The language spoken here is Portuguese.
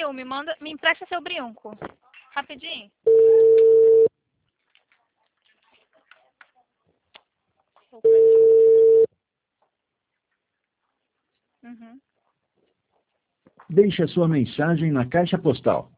Will, me empresta seu brinco. Rapidinho. Deixe a sua mensagem na caixa postal